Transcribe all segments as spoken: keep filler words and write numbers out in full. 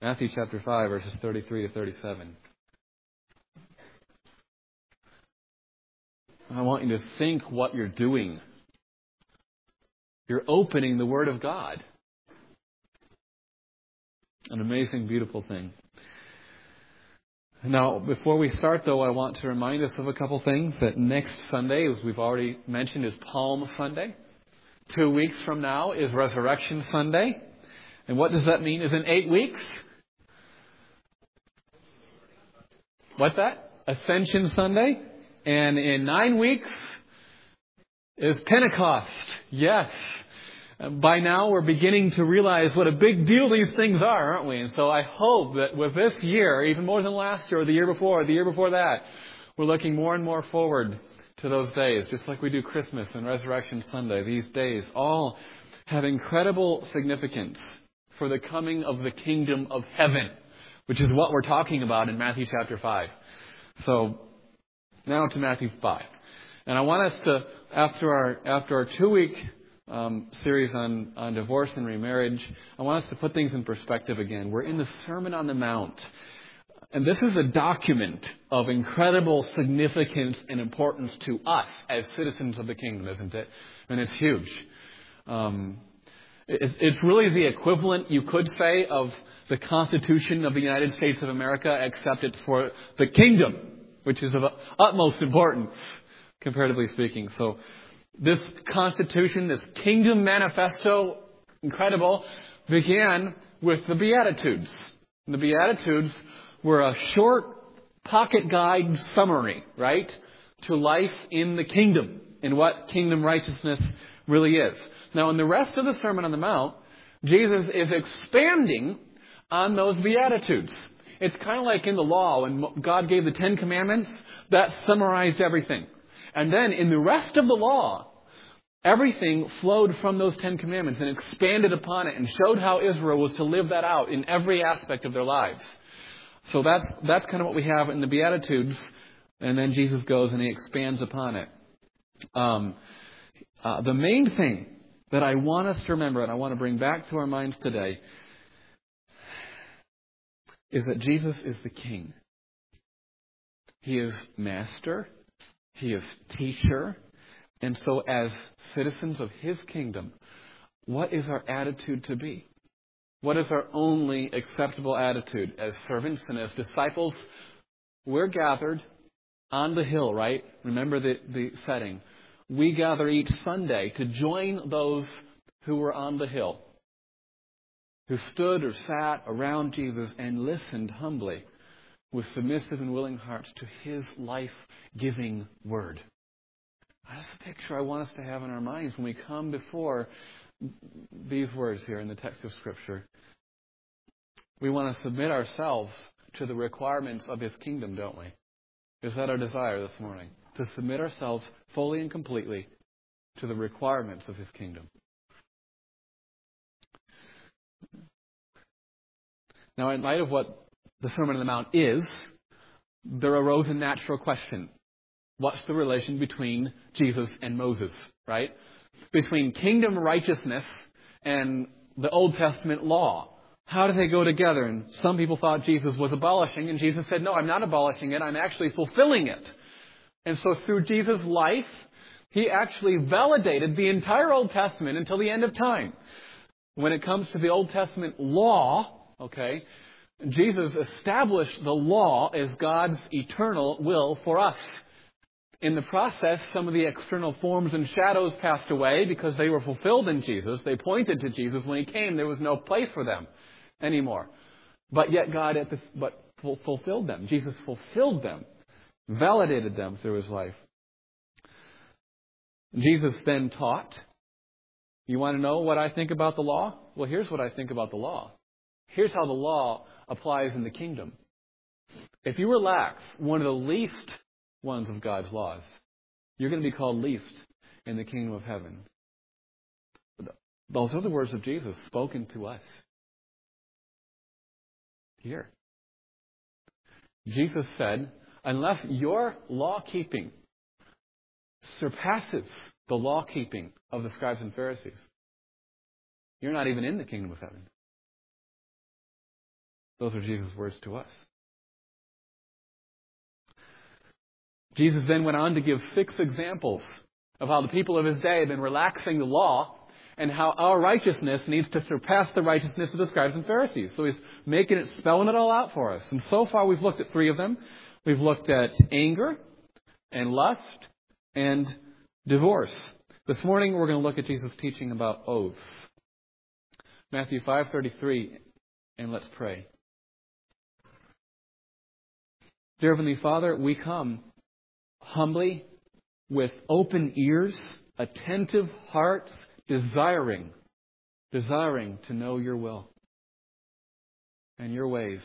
Matthew chapter five, verses thirty-three to thirty-seven. I want you to think what you're doing. You're opening the Word of God. An amazing, beautiful thing. Now, before we start, though, I want to remind us of a couple things. That next Sunday, as we've already mentioned, is Palm Sunday. Two weeks from now is Resurrection Sunday. And what does that mean? Is in eight weeks? What's that? Ascension Sunday. And in nine weeks is Pentecost. Yes. By now we're beginning to realize what a big deal these things are, aren't we? And so I hope that with this year, even more than last year or the year before, or the year before that, we're looking more and more forward to those days, just like we do Christmas and Resurrection Sunday. These days all have incredible significance for the coming of the kingdom of heaven, which is what we're talking about in Matthew chapter five. So now to Matthew five. And I want us to, after our after our two-week um, series on, on divorce and remarriage, I want us to put things in perspective again. We're in the Sermon on the Mount. And this is a document of incredible significance and importance to us as citizens of the kingdom, isn't it? And it's huge. Um, it's, it's really the equivalent, you could say, of the Constitution of the United States of America, except it's for the kingdom, which is of utmost importance, comparatively speaking. So this Constitution, this Kingdom Manifesto, incredible, began with the Beatitudes. And the Beatitudes were a short pocket guide summary, right, to life in the kingdom and what kingdom righteousness really is. Now, in the rest of the Sermon on the Mount, Jesus is expanding on those Beatitudes. It's kind of like in the law, when God gave the Ten Commandments, that summarized everything. And then in the rest of the law, everything flowed from those Ten Commandments and expanded upon it and showed how Israel was to live that out in every aspect of their lives. So that's that's kind of what we have in the Beatitudes. And then Jesus goes and he expands upon it. Um, uh, the main thing that I want us to remember and I want to bring back to our minds today is that Jesus is the King. He is Master. He is Teacher. And so as citizens of His kingdom, what is our attitude to be? What is our only acceptable attitude as servants and as disciples? We're gathered on the hill, right? Remember the, the setting. We gather each Sunday to join those who were on the hill, who stood or sat around Jesus and listened humbly with submissive and willing hearts to His life-giving word. That's the picture I want us to have in our minds when we come before these words here in the text of Scripture. We want to submit ourselves to the requirements of His kingdom, don't we? Is that our desire this morning? To submit ourselves fully and completely to the requirements of His kingdom. Now, in light of what the Sermon on the Mount is, there arose a natural question. What's the relation between Jesus and Moses, right? Between kingdom righteousness and the Old Testament law. How do they go together? And some people thought Jesus was abolishing, and Jesus said, no, I'm not abolishing it, I'm actually fulfilling it. And so through Jesus' life, He actually validated the entire Old Testament until the end of time. When it comes to the Old Testament law, okay, Jesus established the law as God's eternal will for us. In the process, some of the external forms and shadows passed away because they were fulfilled in Jesus. They pointed to Jesus. When He came, there was no place for them anymore. But yet God at this, but fulfilled them. Jesus fulfilled them, validated them through His life. Jesus then taught. You want to know what I think about the law? Well, here's what I think about the law. Here's how the law applies in the kingdom. If you relax one of the least ones of God's laws, you're going to be called least in the kingdom of heaven. Those are the words of Jesus spoken to us here. Jesus said, unless your law-keeping surpasses the law-keeping of the scribes and Pharisees, you're not even in the kingdom of heaven. Those are Jesus' words to us. Jesus then went on to give six examples of how the people of his day had been relaxing the law and how our righteousness needs to surpass the righteousness of the scribes and Pharisees. So he's making it, spelling it all out for us. And so far we've looked at three of them. We've looked at anger and lust and divorce. This morning we're going to look at Jesus' teaching about oaths. Matthew five thirty-three, and let's pray. Dear Heavenly Father, we come humbly with open ears, attentive hearts, desiring, desiring to know your will and your ways.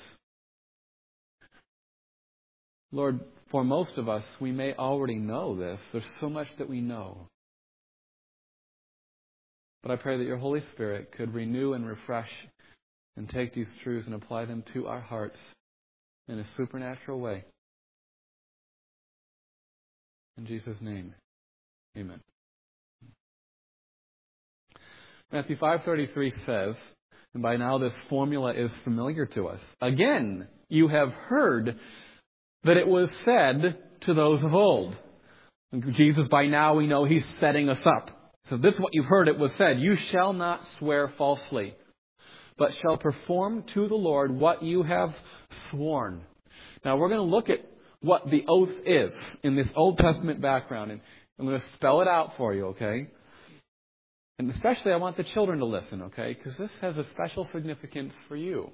Lord, for most of us, we may already know this. There's so much that we know. But I pray that your Holy Spirit could renew and refresh and take these truths and apply them to our hearts in a supernatural way. In Jesus' name, amen. Matthew five thirty-three says, and by now this formula is familiar to us. Again, you have heard that it was said to those of old. And Jesus, by now we know he's setting us up. So this is what you've heard it was said. You shall not swear falsely, but shall perform to the Lord what you have sworn. Now we're going to look at what the oath is in this Old Testament background. And I'm going to spell it out for you, okay? And especially I want the children to listen, okay? Because this has a special significance for you.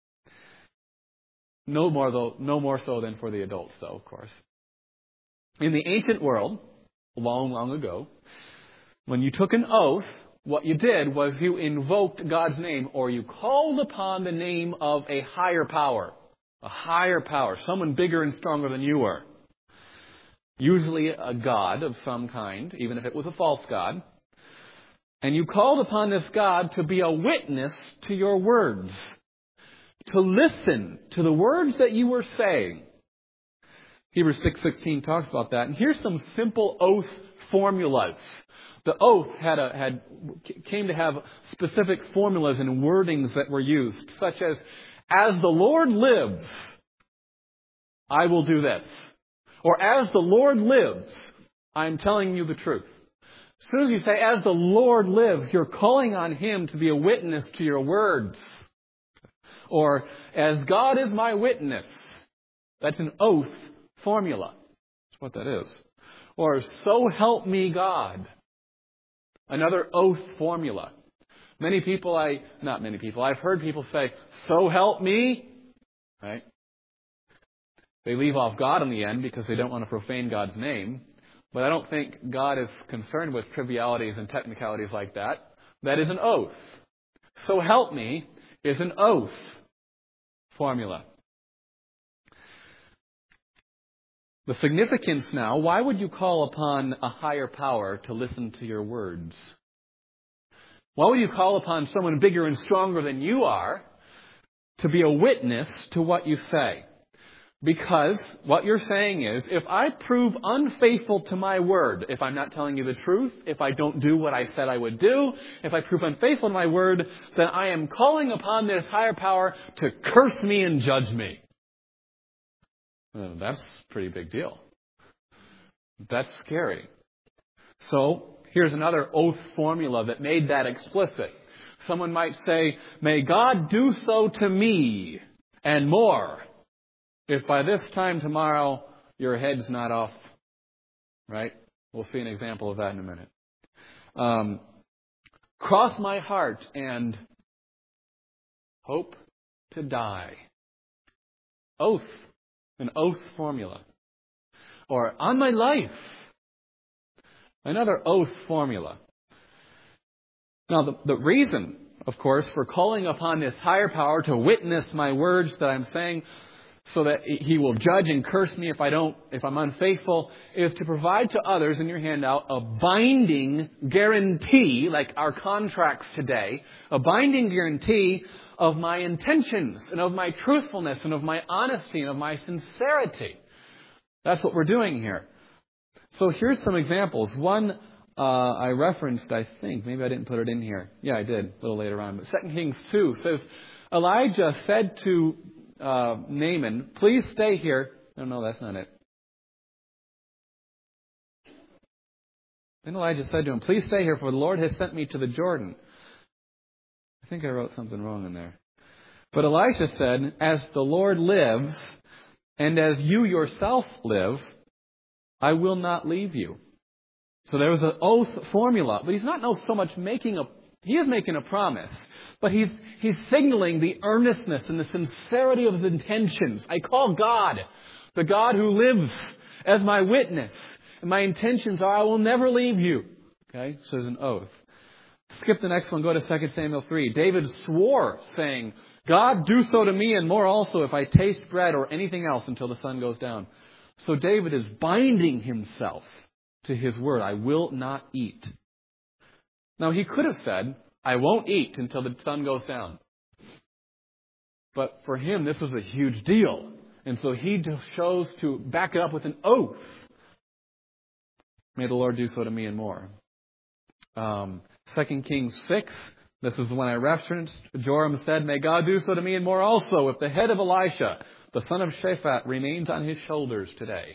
No more though, no more so than for the adults, though, of course. In the ancient world, long, long ago, when you took an oath, what you did was you invoked God's name, or you called upon the name of a higher power. A higher power, someone bigger and stronger than you were. Usually a god of some kind, even if it was a false god. And you called upon this God to be a witness to your words. To listen to the words that you were saying. Hebrews six sixteen talks about that. And here's some simple oath formulas. The oath had a, had came to have specific formulas and wordings that were used, such as, as the Lord lives, I will do this. Or as the Lord lives, I'm telling you the truth. As soon as you say, as the Lord lives, you're calling on him to be a witness to your words. Or, as God is my witness. That's an oath formula. That's what that is. Or, so help me God. Another oath formula. Many people, I, not many people, I've heard people say, so help me. Right? They leave off God in the end because they don't want to profane God's name. But I don't think God is concerned with trivialities and technicalities like that. That is an oath. So help me is an oath formula. The significance now, why would you call upon a higher power to listen to your words? Why would you call upon someone bigger and stronger than you are to be a witness to what you say? Because what you're saying is, if I prove unfaithful to my word, if I'm not telling you the truth, if I don't do what I said I would do, if I prove unfaithful to my word, then I am calling upon this higher power to curse me and judge me. Well, that's a pretty big deal. That's scary. So, here's another oath formula that made that explicit. Someone might say, may God do so to me and more if by this time tomorrow your head's not off. Right? We'll see an example of that in a minute. Um, cross my heart and hope to die. Oath. An oath formula. Or on my life. Another oath formula. Now, the, the reason, of course, for calling upon this higher power to witness my words that I'm saying so that he will judge and curse me if I don't, if I'm unfaithful, is to provide to others in your handout a binding guarantee, like our contracts today, a binding guarantee of my intentions and of my truthfulness and of my honesty and of my sincerity. That's what we're doing here. So here's some examples. One uh, I referenced, I think. Maybe I didn't put it in here. Yeah, I did, a little later on. But Second Kings two says, Elijah said to uh, Naaman, please stay here. No, no, that's not it. Then Elijah said to him, please stay here, for the Lord has sent me to the Jordan. I think I wrote something wrong in there. But Elisha said, as the Lord lives, and as you yourself live, I will not leave you. So there was an oath formula. But he's not no so much making a, he is making a promise. But he's, he's signaling the earnestness and the sincerity of his intentions. I call God, the God who lives, as my witness. And my intentions are, I will never leave you. Okay, so there's an oath. Skip the next one, go to Second Samuel three. David swore, saying, God, do so to me and more also if I taste bread or anything else until the sun goes down. So David is binding himself to his word. I will not eat. Now he could have said, I won't eat until the sun goes down. But for him, this was a huge deal. And so he chose to back it up with an oath. May the Lord do so to me and more. Um, Second Kings six. This is when I referenced. Joram said, may God do so to me and more also if the head of Elisha, the son of Shaphat, remains on his shoulders today.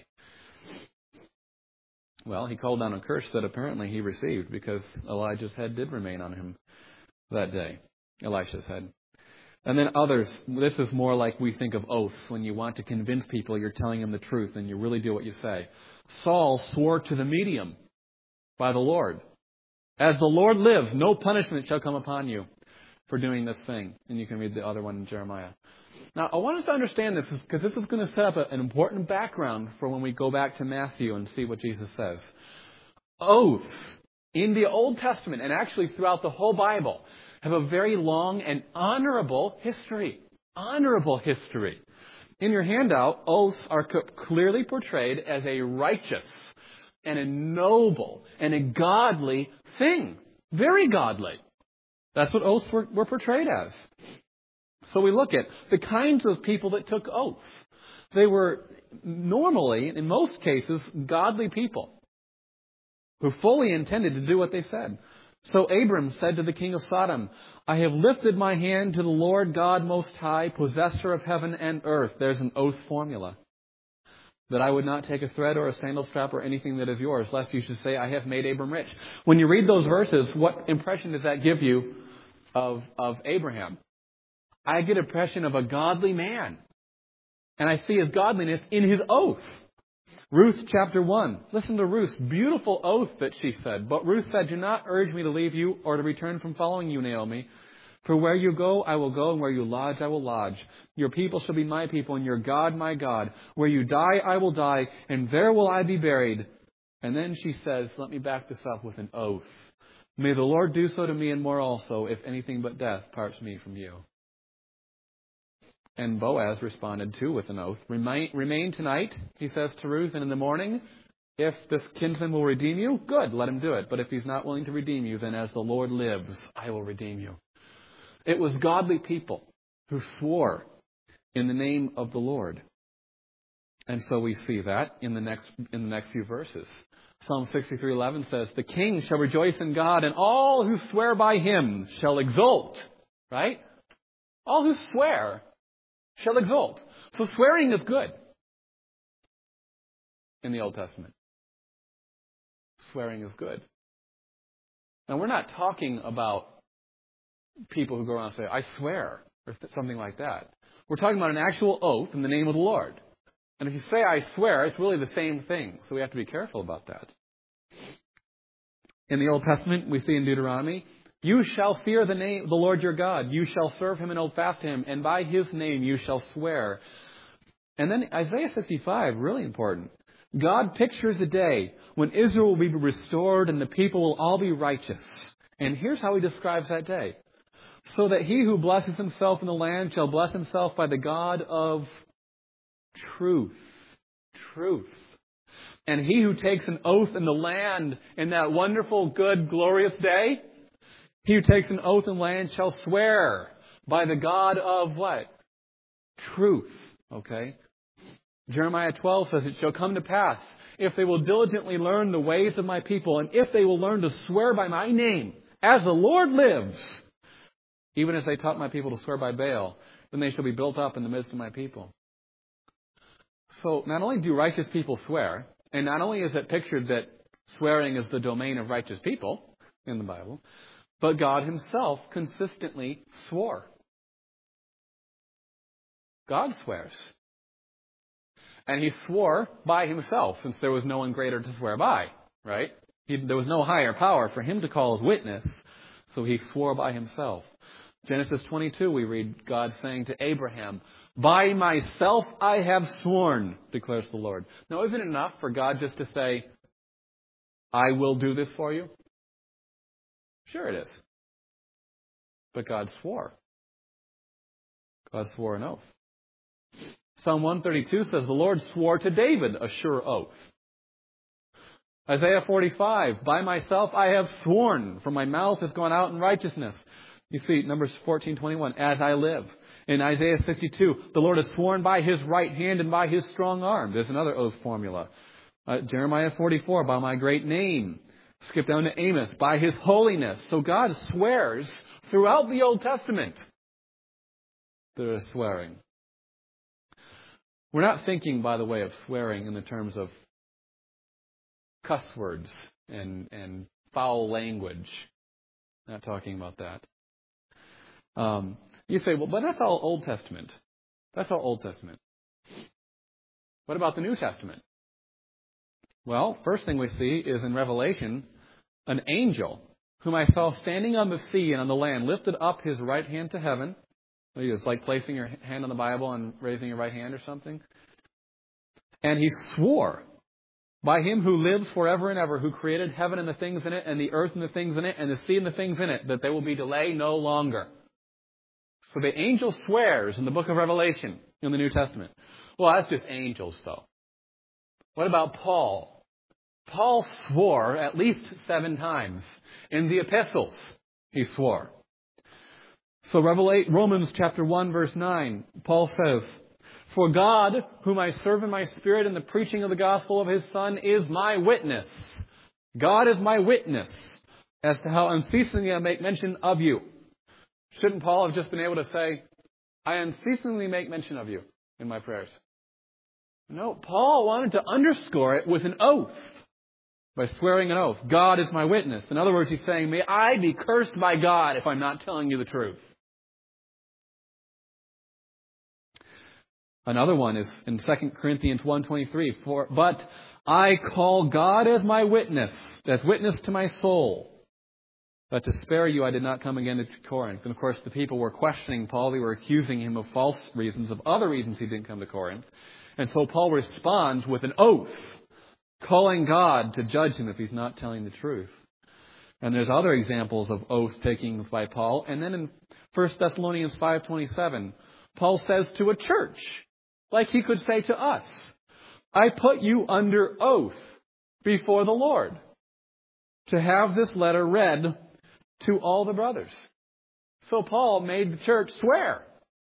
Well, he called down a curse that apparently he received because Elijah's head did remain on him that day. Elisha's head. And then others, this is more like we think of oaths. When you want to convince people you're telling them the truth and you really do what you say. Saul swore to the medium by the Lord. As the Lord lives, no punishment shall come upon you for doing this thing. And you can read the other one in Jeremiah. Now, I want us to understand this because this is going to set up an important background for when we go back to Matthew and see what Jesus says. Oaths in the Old Testament and actually throughout the whole Bible have a very long and honorable history. Honorable history. In your handout, oaths are clearly portrayed as a righteous and a noble and a godly thing. Very godly. That's what oaths were, were portrayed as. So we look at the kinds of people that took oaths. They were normally, in most cases, godly people who fully intended to do what they said. So Abram said to the king of Sodom, I have lifted my hand to the Lord God Most High, possessor of heaven and earth. There's an oath formula. That I would not take a thread or a sandal strap or anything that is yours, lest you should say, I have made Abram rich. When you read those verses, what impression does that give you of, of Abraham? I get an impression of a godly man. And I see his godliness in his oath. Ruth chapter one. Listen to Ruth's beautiful oath that she said. But Ruth said, do not urge me to leave you or to return from following you, Naomi. For where you go, I will go, and where you lodge, I will lodge. Your people shall be my people, and your God, my God. Where you die, I will die, and there will I be buried. And then she says, let me back this up with an oath. May the Lord do so to me and more also, if anything but death parts me from you. And Boaz responded too with an oath. Remain, remain tonight, he says to Ruth, and in the morning, if this kinsman will redeem you, good, let him do it. But if he's not willing to redeem you, then as the Lord lives, I will redeem you. It was godly people who swore in the name of the Lord. And so we see that in the next in the next few verses. Psalm sixty-three eleven says, the king shall rejoice in God, and all who swear by him shall exult. Right? All who swear shall exult. So swearing is good in the Old Testament. Swearing is good. Now, we're not talking about people who go around and say, I swear, or something like that. We're talking about an actual oath in the name of the Lord. And if you say, I swear, it's really the same thing. So we have to be careful about that. In the Old Testament, we see in Deuteronomy, you shall fear the name, the Lord your God. You shall serve him and hold fast to him. And by his name you shall swear. And then Isaiah fifty-five, really important. God pictures a day when Israel will be restored and the people will all be righteous. And here's how he describes that day. So that he who blesses himself in the land shall bless himself by the God of truth. Truth. And he who takes an oath in the land in that wonderful, good, glorious day, he who takes an oath in the land shall swear by the God of what? Truth. Okay? Jeremiah twelve says, it shall come to pass, if they will diligently learn the ways of my people, and if they will learn to swear by my name, as the Lord lives, Even as they taught my people to swear by Baal, then they shall be built up in the midst of my people. So not only do righteous people swear, and not only is it pictured that swearing is the domain of righteous people in the Bible, but God himself consistently swore. God swears. And he swore by himself, since there was no one greater to swear by, right? He, there was no higher power for him to call as witness, so he swore by himself. Genesis twenty-two, we read God saying to Abraham, "By myself I have sworn, declares the Lord." Now, isn't it enough for God just to say, "I will do this for you"? Sure it is. But God swore. God swore an oath. Psalm one thirty-two says, "The Lord swore to David a sure oath." Isaiah forty-five, "By myself I have sworn, for my mouth has gone out in righteousness." You see, Numbers fourteen twenty-one, "As I live." In Isaiah sixty-two, "The Lord has sworn by his right hand and by his strong arm." There's another oath formula. Uh, Jeremiah forty-four, "By my great name." Skip down to Amos, "By his holiness." So God swears throughout the Old Testament. There is swearing. We're not thinking, by the way, of swearing in the terms of cuss words and, and foul language. Not talking about that. Um, you say, well, but that's all Old Testament. That's all Old Testament. What about the New Testament? Well, first thing we see is in Revelation, an angel whom I saw standing on the sea and on the land lifted up his right hand to heaven. It's like placing your hand on the Bible and raising your right hand or something. And he swore by him who lives forever and ever, who created heaven and the things in it, and the earth and the things in it, and the sea and the things in it, that there will be delay no longer. So the angel swears in the book of Revelation in the New Testament. Well, that's just angels, though. What about Paul? Paul swore at least seven times. In the epistles, he swore. So Romans chapter one, verse nine, Paul says, "For God, whom I serve in my spirit in the preaching of the gospel of his Son, is my witness." God is my witness as to how unceasingly I make mention of you. Shouldn't Paul have just been able to say, "I unceasingly make mention of you in my prayers"? No, Paul wanted to underscore it with an oath. By swearing an oath. God is my witness. In other words, he's saying, may I be cursed by God if I'm not telling you the truth. Another one is in Second Corinthians one twenty-three. For, but I call God as my witness, as witness to my soul, that to spare you I did not come again to Corinth. And of course, the people were questioning Paul. They were accusing him of false reasons, of other reasons he didn't come to Corinth. And so Paul responds with an oath, calling God to judge him if he's not telling the truth. And there's other examples of oath taking by Paul. And then in First Thessalonians five twenty-seven, Paul says to a church, like he could say to us, "I put you under oath before the Lord to have this letter read to all the brothers." So Paul made the church swear.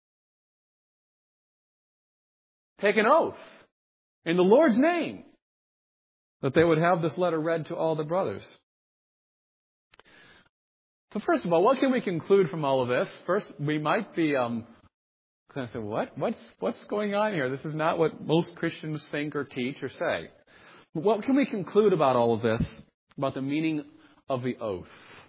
Take an oath in the Lord's name that they would have this letter read to all the brothers. So first of all, what can we conclude from all of this? First, we might be um, kind of say, what? What's, what's going on here? This is not what most Christians think or teach or say. But what can we conclude about all of this, about the meaning of the oath?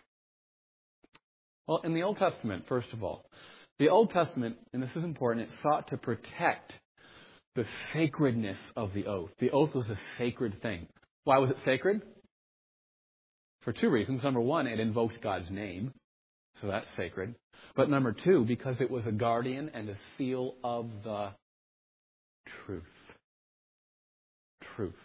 Well, in the Old Testament, first of all, the Old Testament, and this is important, it sought to protect the sacredness of the oath. The oath was a sacred thing. Why was it sacred? For two reasons. Number one, it invoked God's name, so that's sacred. But number two, because it was a guardian and a seal of the truth. Truth.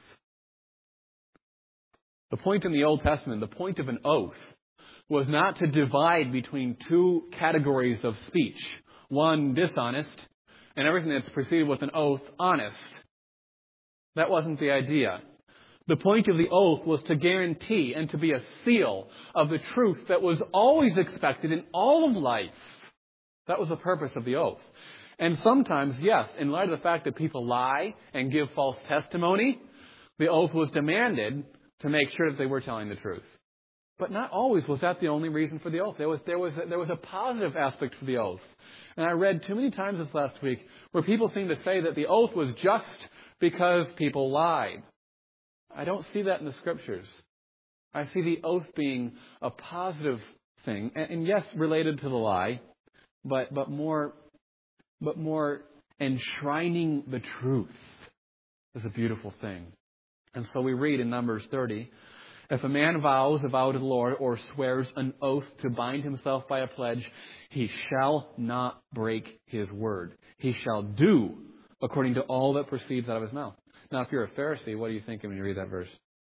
The point in the Old Testament, the point of an oath, was not to divide between two categories of speech. One, dishonest, and everything that's preceded with an oath, honest. That wasn't the idea. The point of the oath was to guarantee and to be a seal of the truth that was always expected in all of life. That was the purpose of the oath. And sometimes, yes, in light of the fact that people lie and give false testimony, the oath was demanded to make sure that they were telling the truth. But not always was that the only reason for the oath. There was, there was, a, there was a positive aspect for the oath. And I read too many times this last week where people seem to say that the oath was just because people lied. I don't see that in the Scriptures. I see the oath being a positive thing. And, and yes, related to the lie, but, but more, but more enshrining the truth is a beautiful thing. And so we read in Numbers thirty, if a man vows a vow to the Lord or swears an oath to bind himself by a pledge, he shall not break his word. He shall do according to all that proceeds out of his mouth. Now, if you're a Pharisee, what are you thinking when you read that verse?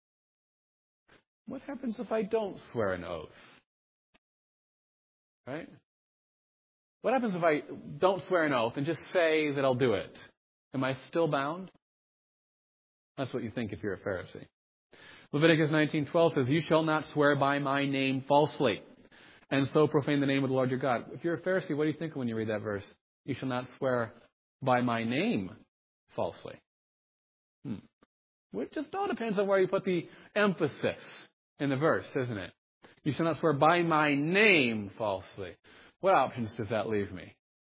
What happens if I don't swear an oath? Right? What happens if I don't swear an oath and just say that I'll do it? Am I still bound? That's what you think if you're a Pharisee. Leviticus nineteen twelve says, you shall not swear by my name falsely, and so profane the name of the Lord your God. If you're a Pharisee, what do you think when you read that verse? You shall not swear by my name falsely. Hmm. Well, it just all depends on where you put the emphasis in the verse, isn't it? You shall not swear by my name falsely. What options does that leave me?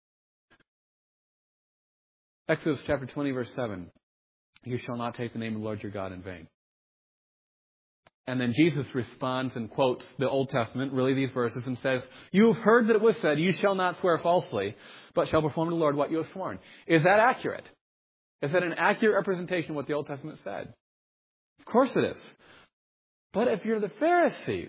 Exodus chapter twenty, verse seven. You shall not take the name of the Lord your God in vain. And then Jesus responds and quotes the Old Testament, really these verses, and says, you have heard that it was said, you shall not swear falsely, but shall perform to the Lord what you have sworn. Is that accurate? Is that an accurate representation of what the Old Testament said? Of course it is. But if you're the Pharisees,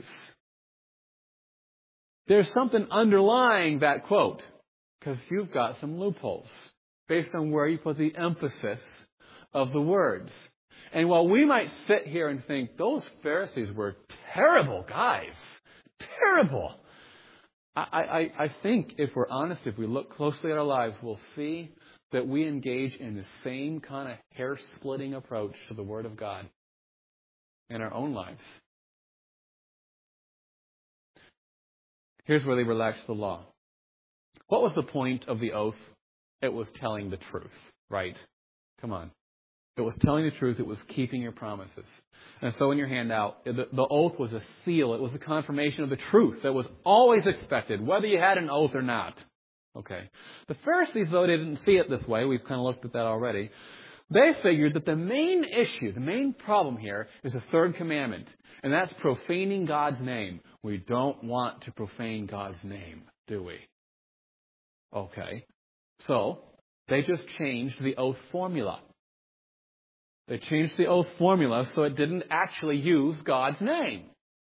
there's something underlying that quote, because you've got some loopholes based on where you put the emphasis of the words. And while we might sit here and think, those Pharisees were terrible guys, terrible, I, I, I think if we're honest, if we look closely at our lives, we'll see that we engage in the same kind of hair-splitting approach to the Word of God in our own lives. Here's where they relaxed the law. What was the point of the oath? It was telling the truth, right? Come on. It was telling the truth. It was keeping your promises. And so in your handout, the, the oath was a seal. It was a confirmation of the truth that was always expected, whether you had an oath or not. Okay. The Pharisees, though, they didn't see it this way. We've kind of looked at that already. They figured that the main issue, the main problem here is the third commandment, and that's profaning God's name. We don't want to profane God's name, do we? Okay. So they just changed the oath formula. They changed the oath formula so it didn't actually use God's name.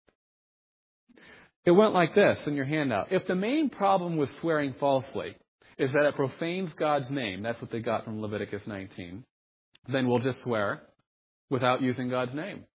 It went like this in your handout. If the main problem with swearing falsely is that it profanes God's name, that's what they got from Leviticus nineteen, then we'll just swear without using God's name.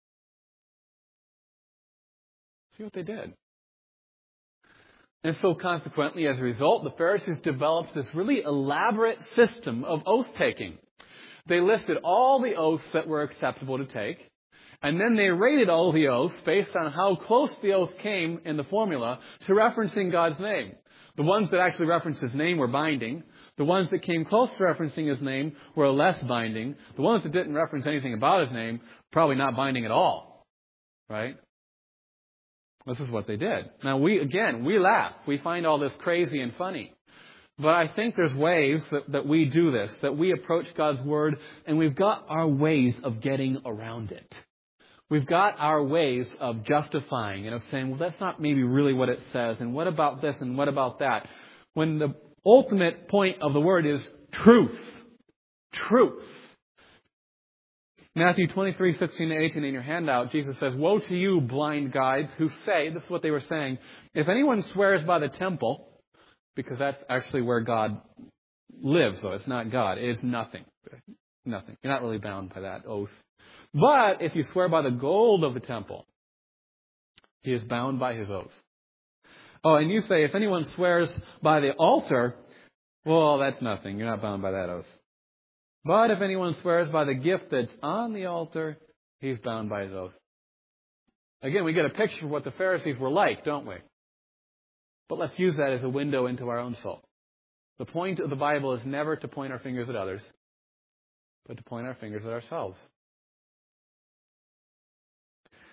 See what they did. And so consequently, as a result, the Pharisees developed this really elaborate system of oath-taking. They listed all the oaths that were acceptable to take, and then they rated all the oaths based on how close the oath came in the formula to referencing God's name. The ones that actually referenced His name were binding. The ones that came close to referencing His name were less binding. The ones that didn't reference anything about His name, probably not binding at all. Right? This is what they did. Now, we, again, we laugh. We find all this crazy and funny. But I think there's ways that, that we do this, that we approach God's Word, and we've got our ways of getting around it. We've got our ways of justifying and of saying, well, that's not maybe really what it says, and what about this, and what about that? When the ultimate point of the Word is truth. Truth. Matthew twenty-three, sixteen to eighteen in your handout, Jesus says, woe to you, blind guides, who say, this is what they were saying, if anyone swears by the temple, because that's actually where God lives, though. It's not God. It is nothing. Nothing. You're not really bound by that oath. But if you swear by the gold of the temple, he is bound by his oath. Oh, and you say, if anyone swears by the altar, well, that's nothing. You're not bound by that oath. But if anyone swears by the gift that's on the altar, he's bound by his oath. Again, we get a picture of what the Pharisees were like, don't we? But let's use that as a window into our own soul. The point of the Bible is never to point our fingers at others, but to point our fingers at ourselves.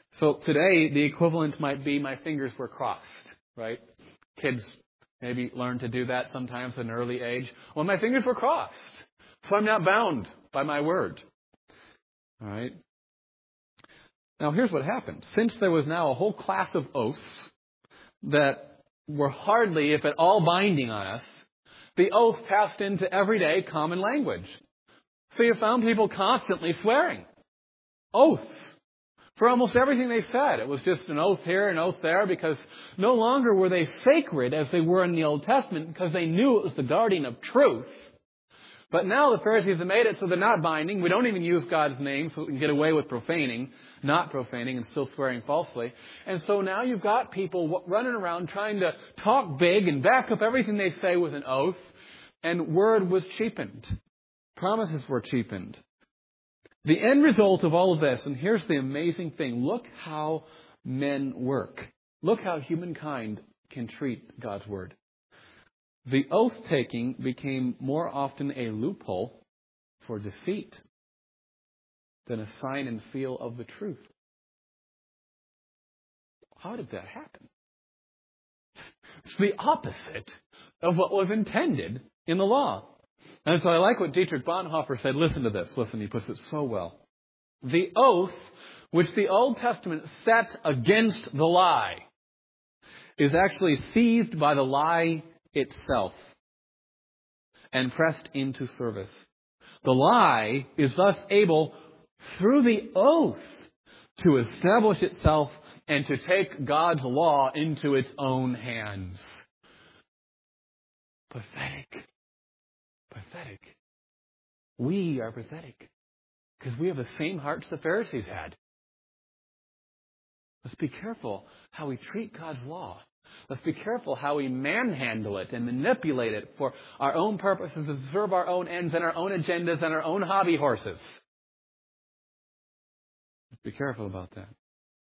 So today, the equivalent might be my fingers were crossed, right? Kids maybe learn to do that sometimes at an early age. Well, my fingers were crossed, so I'm not bound by my word. All right? Now, here's what happened. Since there was now a whole class of oaths that were hardly, if at all, binding on us, the oath passed into everyday common language. So you found people constantly swearing. Oaths. For almost everything they said. It was just an oath here, an oath there, because no longer were they sacred as they were in the Old Testament, because they knew it was the guardian of truth. But now the Pharisees have made it so they're not binding. We don't even use God's name, so we can get away with profaning, not profaning, and still swearing falsely. And so now you've got people running around trying to talk big and back up everything they say with an oath, and word was cheapened. Promises were cheapened. The end result of all of this, and here's the amazing thing, look how men work. Look how humankind can treat God's word. The oath-taking became more often a loophole for deceit than a sign and seal of the truth. How did that happen? It's the opposite of what was intended in the law. And so I like what Dietrich Bonhoeffer said. Listen to this. Listen, he puts it so well. The oath which the Old Testament set against the lie is actually seized by the lie itself and pressed into service. The lie is thus able, through the oath, to establish itself and to take God's law into its own hands. Pathetic. Pathetic. We are pathetic because we have the same hearts the Pharisees had. Let's be careful how we treat God's law. Let's be careful how we manhandle it and manipulate it for our own purposes to serve our own ends and our own agendas and our own hobby horses. Be careful about that.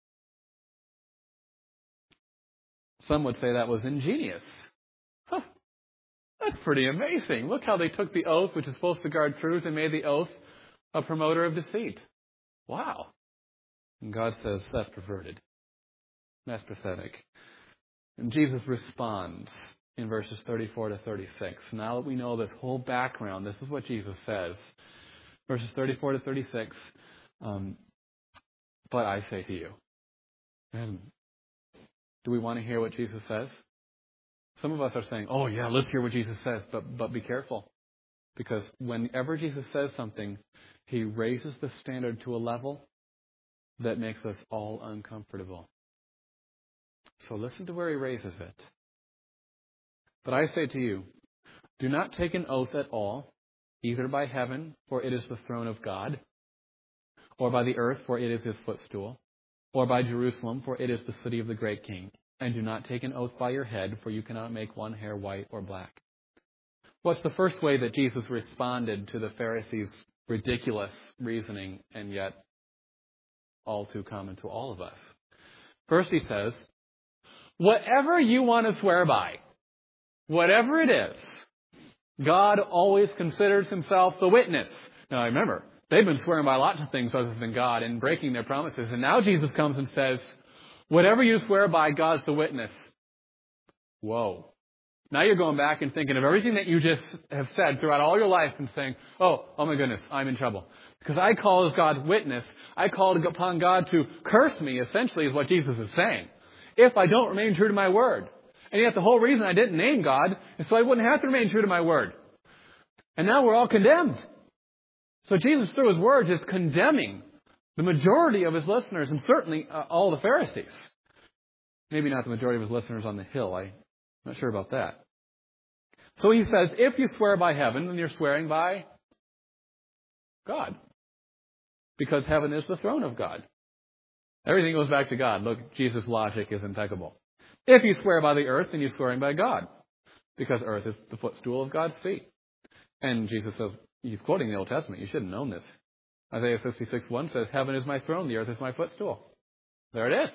Some would say that was ingenious. Huh. That's pretty amazing. Look how they took the oath, which is supposed to guard truth, and made the oath a promoter of deceit. Wow. And God says, that's perverted. That's pathetic. And Jesus responds in verses thirty-four to thirty-six. Now that we know this whole background, this is what Jesus says. Verses thirty-four to thirty-six. Um, but I say to you. And do we want to hear what Jesus says? Some of us are saying, oh yeah, let's hear what Jesus says. But, but be careful. Because whenever Jesus says something, he raises the standard to a level that makes us all uncomfortable. So listen to where he raises it. But I say to you, do not take an oath at all, either by heaven, for it is the throne of God, or by the earth, for it is his footstool, or by Jerusalem, for it is the city of the great king. And do not take an oath by your head, for you cannot make one hair white or black. What's the first way that Jesus responded to the Pharisees' ridiculous reasoning, and yet all too common to all of us? First he says, whatever you want to swear by, whatever it is, God always considers himself the witness. Now remember, they've been swearing by lots of things other than God and breaking their promises. And now Jesus comes and says, whatever you swear by, God's the witness. Whoa. Now you're going back and thinking of everything that you just have said throughout all your life and saying, oh, oh my goodness, I'm in trouble. Because I call as God's witness, I called upon God to curse me, essentially, is what Jesus is saying, if I don't remain true to my word. And yet the whole reason I didn't name God is so I wouldn't have to remain true to my word. And now we're all condemned. So Jesus, through his words, is condemning the majority of his listeners, and certainly uh, all the Pharisees. Maybe not the majority of his listeners on the hill. I'm not sure about that. So he says, if you swear by heaven, then you're swearing by God. Because heaven is the throne of God. Everything goes back to God. Look, Jesus' logic is impeccable. If you swear by the earth, then you're swearing by God. Because earth is the footstool of God's feet. And Jesus says, he's quoting the Old Testament. You should have known this. Isaiah sixty-six one says, heaven is my throne, the earth is my footstool. There it is.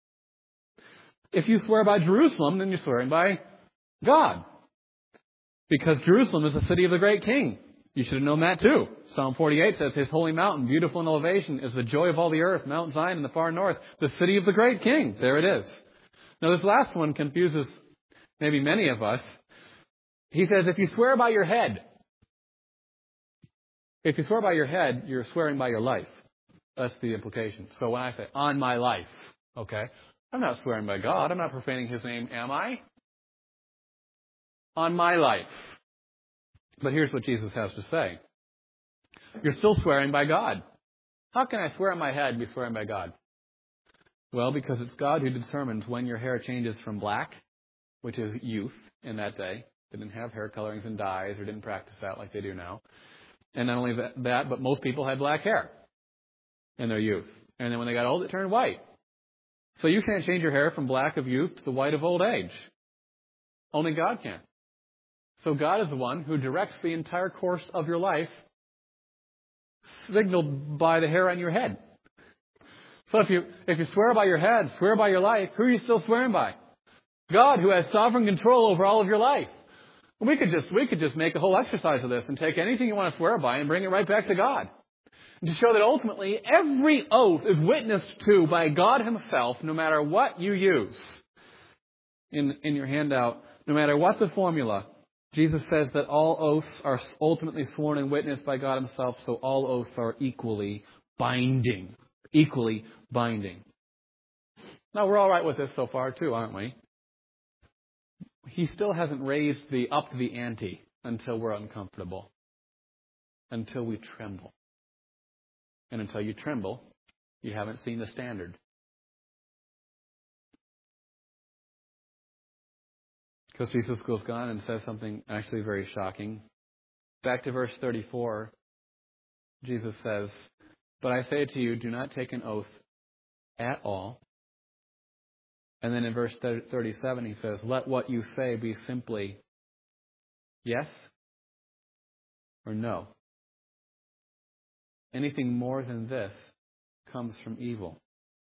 If you swear by Jerusalem, then you're swearing by God. Because Jerusalem is the city of the great king. You should have known that too. Psalm forty-eight says, His holy mountain, beautiful in elevation, is the joy of all the earth, Mount Zion in the far north, the city of the great king. There it is. Now this last one confuses maybe many of us. He says, if you swear by your head, if you swear by your head, you're swearing by your life. That's the implication. So when I say, on my life, okay, I'm not swearing by God. I'm not profaning His name, am I? On my life. But here's what Jesus has to say. You're still swearing by God. How can I swear on my head and be swearing by God? Well, because it's God who determines when your hair changes from black, which is youth in that day. They didn't have hair colorings and dyes or didn't practice that like they do now. And not only that, but most people had black hair in their youth. And then when they got old, it turned white. So you can't change your hair from black of youth to the white of old age. Only God can. So God is the one who directs the entire course of your life, signaled by the hair on your head. So if you if you swear by your head, swear by your life, who are you still swearing by? God, who has sovereign control over all of your life. We could just we could just make a whole exercise of this and take anything you want to swear by and bring it right back to God. And to show that ultimately every oath is witnessed to by God Himself, no matter what you use. In in your handout, no matter what the formula, Jesus says that all oaths are ultimately sworn and witnessed by God Himself, so all oaths are equally binding. Equally binding. Now, we're all right with this so far, too, aren't we? He still hasn't raised the up the ante until we're uncomfortable, until we tremble. And until you tremble, you haven't seen the standard. Because Jesus goes on and says something actually very shocking. Back to verse thirty-four, Jesus says, But I say to you, do not take an oath at all. And then in verse thirty-seven, He says, let what you say be simply yes or no. Anything more than this comes from evil.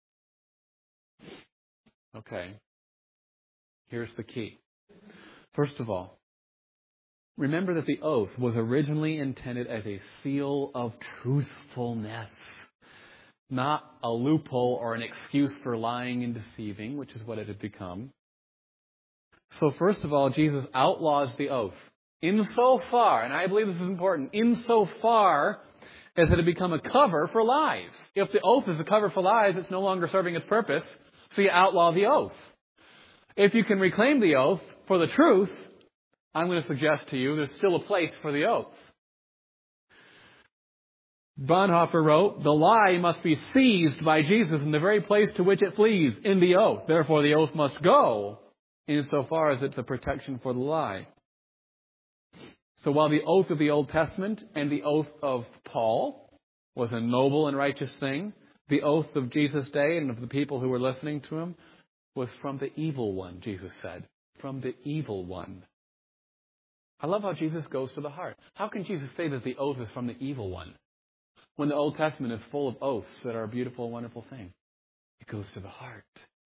Okay. Here's the key. First of all, remember that the oath was originally intended as a seal of truthfulness, not a loophole or an excuse for lying and deceiving, which is what it had become. So first of all, Jesus outlaws the oath. Insofar, and I believe this is important, insofar as it had become a cover for lies. If the oath is a cover for lies, it's no longer serving its purpose, so you outlaw the oath. If you can reclaim the oath for the truth, I'm going to suggest to you there's still a place for the oath. Bonhoeffer wrote, the lie must be seized by Jesus in the very place to which it flees, in the oath. Therefore, the oath must go insofar as it's a protection for the lie. So while the oath of the Old Testament and the oath of Paul was a noble and righteous thing, the oath of Jesus' day and of the people who were listening to Him was from the evil one, Jesus said. From the evil one. I love how Jesus goes to the heart. How can Jesus say that the oath is from the evil one when the Old Testament is full of oaths that are a beautiful, wonderful thing? It goes to the heart.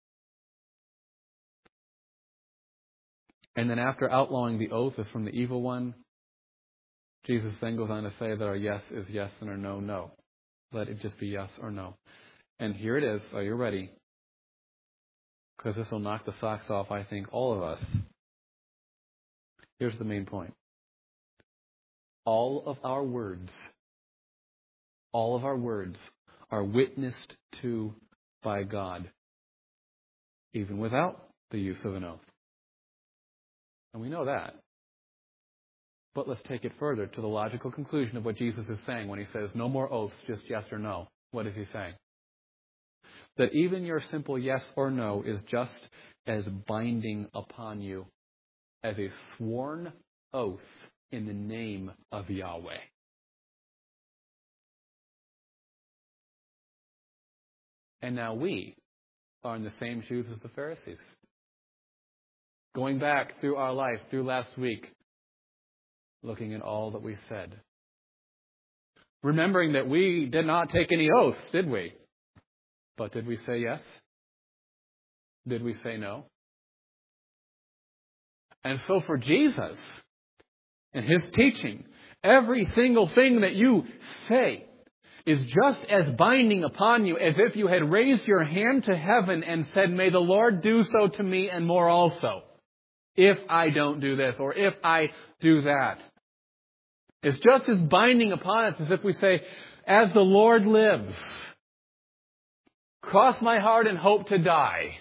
And then after outlawing the oath is from the evil one, Jesus then goes on to say that our yes is yes and our no, no. Let it just be yes or no. And here it is. Are you ready? Because this will knock the socks off, I think, all of us. Here's the main point. All of our words, all of our words are witnessed to by God, even without the use of an oath. And we know that. But let's take it further to the logical conclusion of what Jesus is saying when He says, no more oaths, just yes or no. What is He saying? That even your simple yes or no is just as binding upon you as a sworn oath in the name of Yahweh. And now we are in the same shoes as the Pharisees. Going back through our life, through last week, looking at all that we said. Remembering that we did not take any oaths, did we? But did we say yes? Did we say no? And so for Jesus and His teaching Every single thing that you say is just as binding upon you as if you had raised your hand to heaven and said, may the Lord do so to me and more also, if I don't do this or if I do that. It's just as binding upon us as if we say, as the Lord lives, cross my heart and hope to die.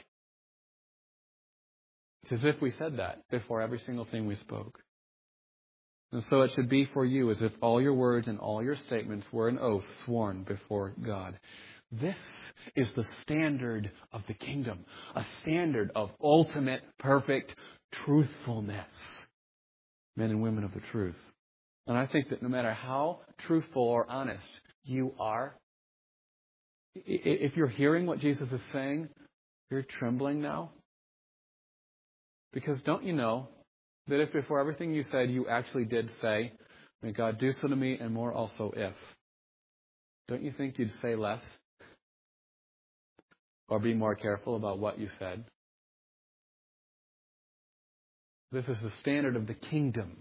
It's as if we said that before every single thing we spoke. And so it should be for you as if all your words and all your statements were an oath sworn before God. This is the standard of the kingdom, a standard of ultimate, perfect truthfulness. Men and women of the truth. And I think that no matter how truthful or honest you are, if you're hearing what Jesus is saying, you're trembling now. Because don't you know that if before everything you said, you actually did say, may God do so to me and more also if, don't you think you'd say less? Or be more careful about what you said? This is the standard of the kingdom.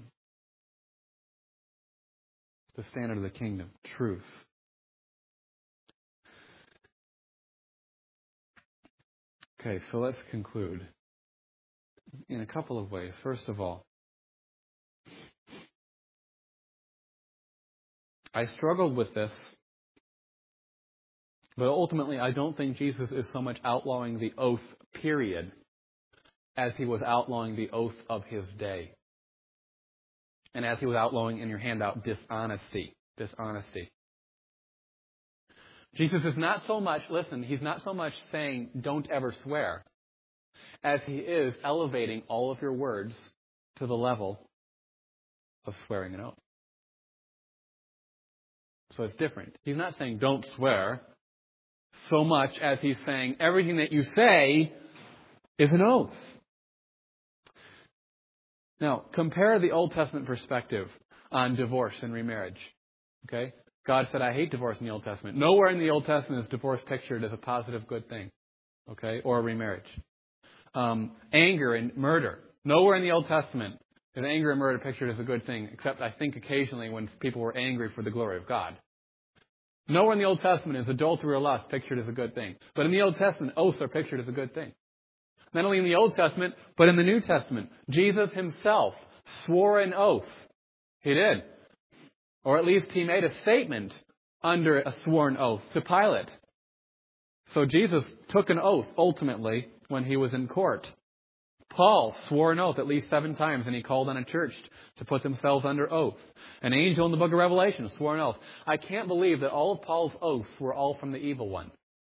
The standard of the kingdom, truth. Okay, so let's conclude in a couple of ways. First of all, I struggled with this, but ultimately I don't think Jesus is so much outlawing the oath, period, as he was outlawing the oath of his day. And as he was outlawing in your handout, dishonesty. Dishonesty. Jesus is not so much, listen, he's not so much saying don't ever swear, as he is elevating all of your words to the level of swearing an oath. So it's different. He's not saying don't swear so much as he's saying everything that you say is an oath. Now, compare the Old Testament perspective on divorce and remarriage. Okay? God said, I hate divorce in the Old Testament. Nowhere in the Old Testament is divorce pictured as a positive good thing. Okay? Or a remarriage. Um, anger and murder. Nowhere in the Old Testament is anger and murder pictured as a good thing, except I think occasionally when people were angry for the glory of God. Nowhere in the Old Testament is adultery or lust pictured as a good thing. But in the Old Testament, oaths are pictured as a good thing. Not only in the Old Testament, but in the New Testament. Jesus himself swore an oath. He did. Or at least he made a statement under a sworn oath to Pilate. So Jesus took an oath, ultimately, when he was in court. Paul swore an oath at least seven times, and he called on a church to put themselves under oath. An angel in the book of Revelation swore an oath. I can't believe that all of Paul's oaths were all from the evil one.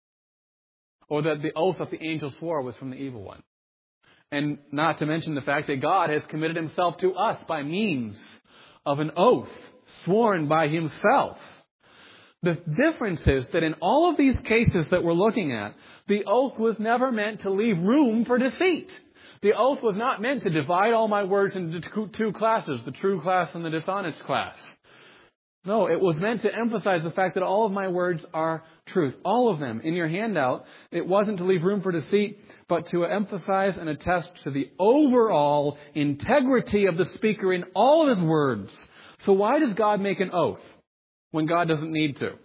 Or that the oath that the angel swore was from the evil one. And not to mention the fact that God has committed himself to us by means of an oath sworn by himself. The difference is that in all of these cases that we're looking at, the oath was never meant to leave room for deceit. The oath was not meant to divide all my words into two classes, the true class and the dishonest class. No, it was meant to emphasize the fact that all of my words are truth. All of them. In your handout, it wasn't to leave room for deceit, but to emphasize and attest to the overall integrity of the speaker in all of his words. So why does God make an oath when God doesn't need to?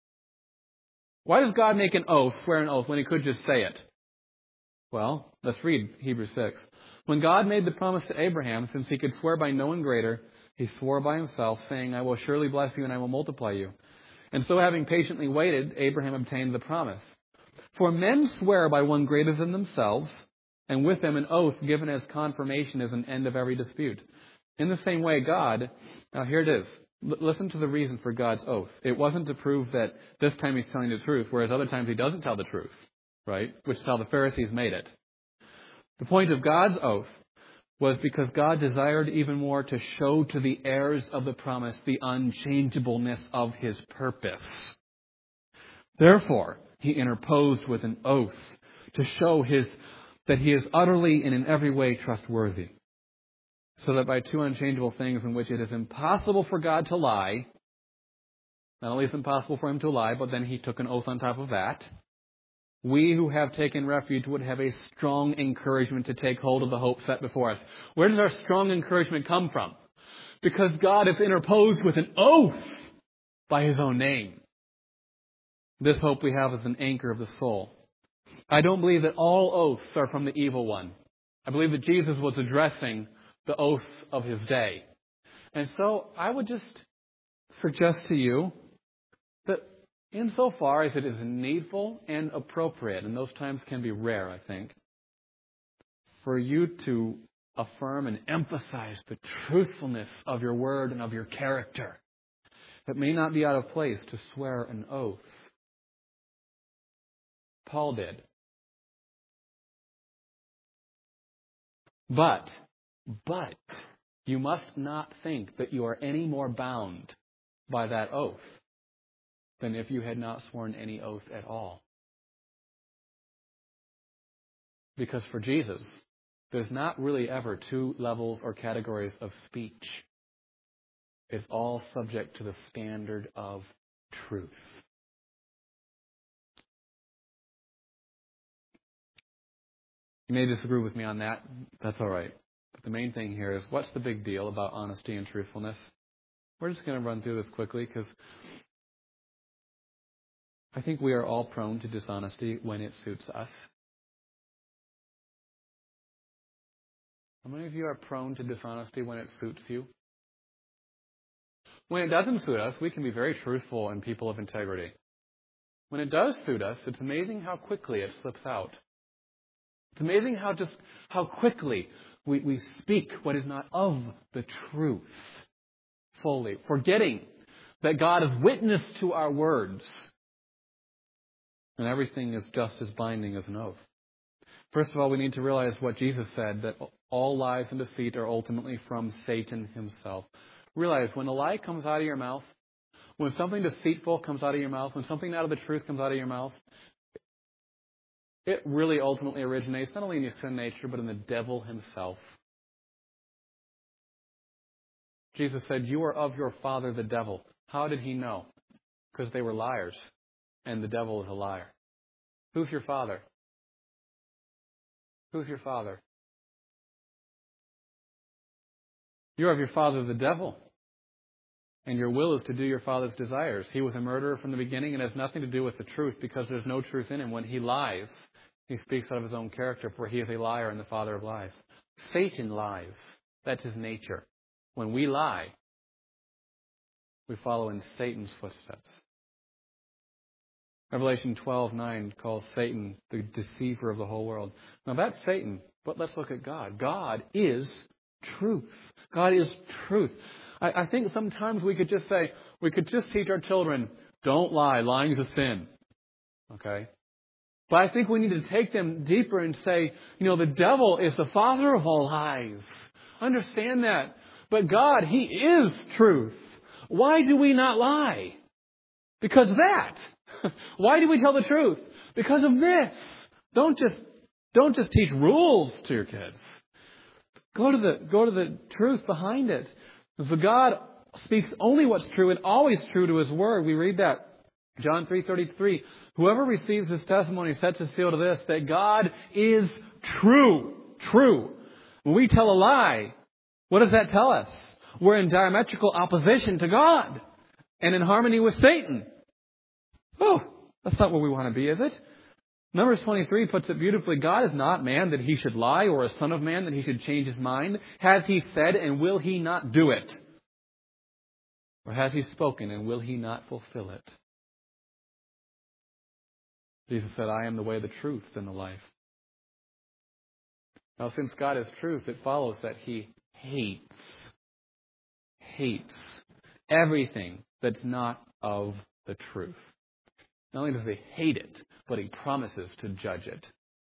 Why does God make an oath, swear an oath, when he could just say it? Well, let's read Hebrews six. When God made the promise to Abraham, since he could swear by no one greater, he swore by himself, saying, I will surely bless you and I will multiply you. And so having patiently waited, Abraham obtained the promise. For men swear by one greater than themselves, and with them an oath given as confirmation is an end of every dispute. In the same way, God, now here it is. L- listen to the reason for God's oath. It wasn't to prove that this time he's telling the truth, whereas other times he doesn't tell the truth, right? Which is how the Pharisees made it. The point of God's oath was because God desired even more to show to the heirs of the promise the unchangeableness of his purpose. Therefore, he interposed with an oath to show his that he is utterly and in every way trustworthy. So that by two unchangeable things in which it is impossible for God to lie, not only is it impossible for him to lie, but then he took an oath on top of that, we who have taken refuge would have a strong encouragement to take hold of the hope set before us. Where does our strong encouragement come from? because God is interposed with an oath by His own name. This hope we have is an anchor of the soul. I don't believe that all oaths are from the evil one. I believe that Jesus was addressing the oaths of His day. And so I would just suggest to you that insofar as it is needful and appropriate, and those times can be rare, I think, for you to affirm and emphasize the truthfulness of your word and of your character, it may not be out of place to swear an oath. Paul did. But, but, you must not think that you are any more bound by that oath than if you had not sworn any oath at all. Because for Jesus, there's not really ever two levels or categories of speech. It's all subject to the standard of truth. You may disagree with me on that. That's all right. But the main thing here is, what's the big deal about honesty and truthfulness? We're just going to run through this quickly because I think we are all prone to dishonesty when it suits us. How many of you are prone to dishonesty when it suits you? When it doesn't suit us, we can be very truthful and people of integrity. When it does suit us, it's amazing how quickly it slips out. It's amazing how just how quickly we, we speak what is not of the truth fully, forgetting that God is witness to our words. And everything is just as binding as an oath. First of all, we need to realize what Jesus said, that all lies and deceit are ultimately from Satan himself. Realize when a lie comes out of your mouth, when something deceitful comes out of your mouth, when something out of the truth comes out of your mouth, it really ultimately originates not only in your sin nature, but in the devil himself. Jesus said, "You are of your father, the devil." How did he know? Because they were liars, and the devil is a liar. Who's your father? Who's your father? You're of your father, the devil. And your will is to do your father's desires. He was a murderer from the beginning and has nothing to do with the truth because there's no truth in him. When he lies, he speaks out of his own character, for he is a liar and the father of lies. Satan lies. That's his nature. When we lie, we follow in Satan's footsteps. Revelation twelve nine calls Satan the deceiver of the whole world. Now that's Satan, but let's look at God. God is truth. God is truth. I, I think sometimes we could just say, we could just teach our children, don't lie, lying is a sin. Okay? But I think we need to take them deeper and say, you know, the devil is the father of all lies. Understand that. But God, He is truth. Why do we not lie? Because of that. Why do we tell the truth? Because of this. Don't just don't just teach rules to your kids. Go to the go to the truth behind it. So God speaks only what's true and always true to His word. We read that. John three thirty-three. Whoever receives His testimony sets a seal to this, that God is true. True. When we tell a lie, what does that tell us? We're in diametrical opposition to God and in harmony with Satan. Oh, that's not where we want to be, is it? Numbers twenty-three puts it beautifully. God is not man that He should lie, or a son of man that He should change His mind. Has He said, and will He not do it? Or has He spoken, and will He not fulfill it? Jesus said, I am the way, the truth, and the life. Now, since God is truth, it follows that He hates, hates everything that's not of the truth. Not only does He hate it, but He promises to judge it.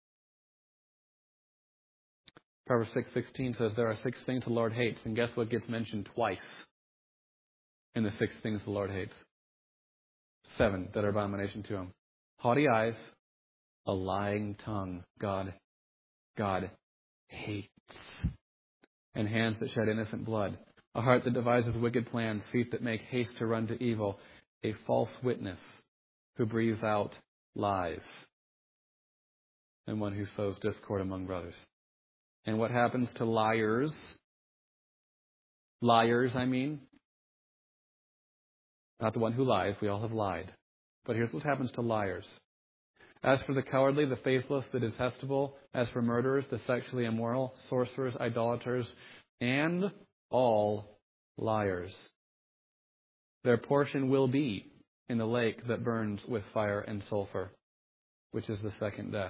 Proverbs six sixteen says there are six things the Lord hates, and guess what gets mentioned twice in the six things the Lord hates? Seven that are abomination to Him. Haughty eyes, a lying tongue, God, God hates. And hands that shed innocent blood. A heart that devises wicked plans, feet that make haste to run to evil. A false witness who breathes out lies. And one who sows discord among brothers. And what happens to liars? Liars, I mean. Not the one who lies. We all have lied. But here's what happens to liars. As for the cowardly, the faithless, the detestable, as for murderers, the sexually immoral, sorcerers, idolaters, and all liars, their portion will be in the lake that burns with fire and sulfur, which is the second death.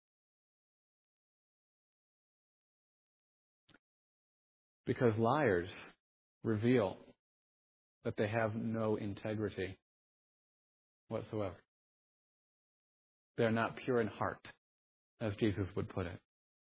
Because liars reveal that they have no integrity whatsoever. They are not pure in heart, as Jesus would put it.